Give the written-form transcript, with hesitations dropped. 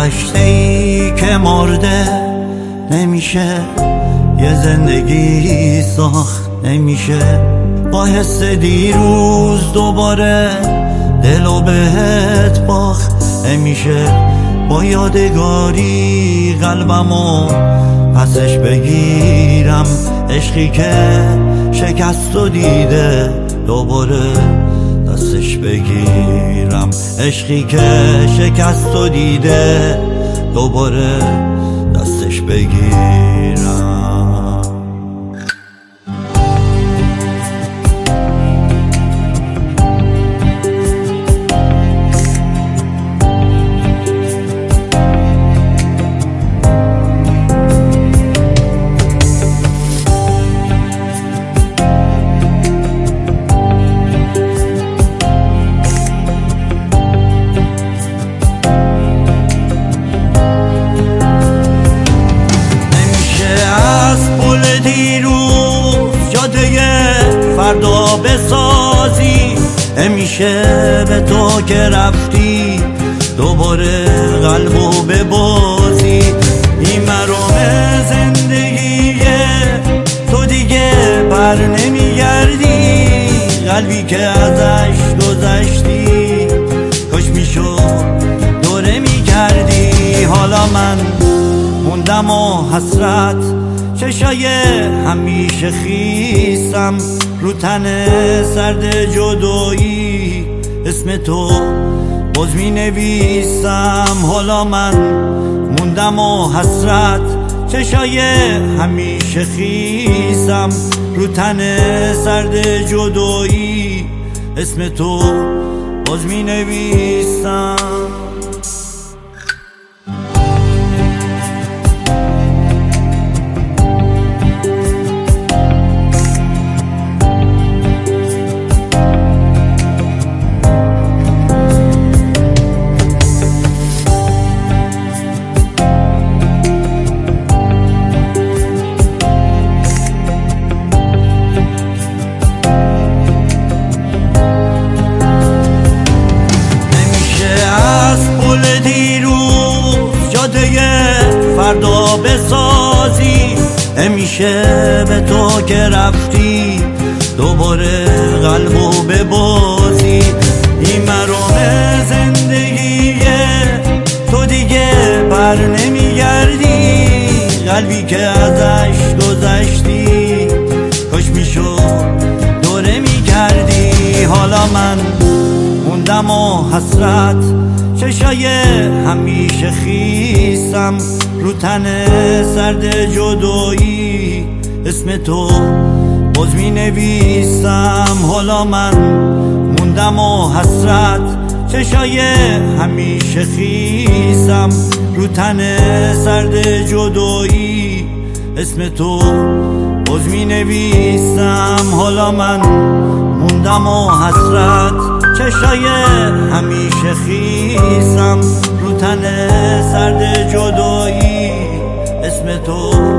گذشته‌ای که مرده نمیشه، یه زندگی ساخت نمیشه. با حس دیروز دوباره دلو بهت باخت نمیشه. با یادگاری قلبمو پسش بگیرم، عشقی که شکست و دیده دوباره دستش بگیرم. عشقی که شکست و دیده دوباره دستش بگیرم. فردا بسازی نمیشه، به تو که رفتی دوباره قلبو ببازی. این مرام زندگیه، تو دیگه بر نمیگردی. قلبی که ازش گذشتی کاش میشد دوره میکردی. حالا من موندم و حسرت، چشای همیشه خیسم رو تن سرد جدایی. اسم تو باز می نویسم. حالا من موندم و حسرت، چشای همیشه خیسم رو تن سرد جدایی. اسم تو باز می نویسم. فردا بسازی نمیشه، به تو که رفتی دوباره قلبو ببازی. این مرام زندگیه، تو دیگه بر نمیگردی. قلبی که ازش گذشتی کاش میشد دوره میکردی. حالا من موندم و حسرت، چشای همیشه خیسم رو تن سرد جدایی. اسم تو باز می نویسم. حالا من موندم و حسرت، چشای همیشه خیسم رو تن سرد جدایی. اسم تو باز می نویسم. حالا من موندم و حسرت، چشای همیشه خیسم رو تن سرد جدایی. اسم تو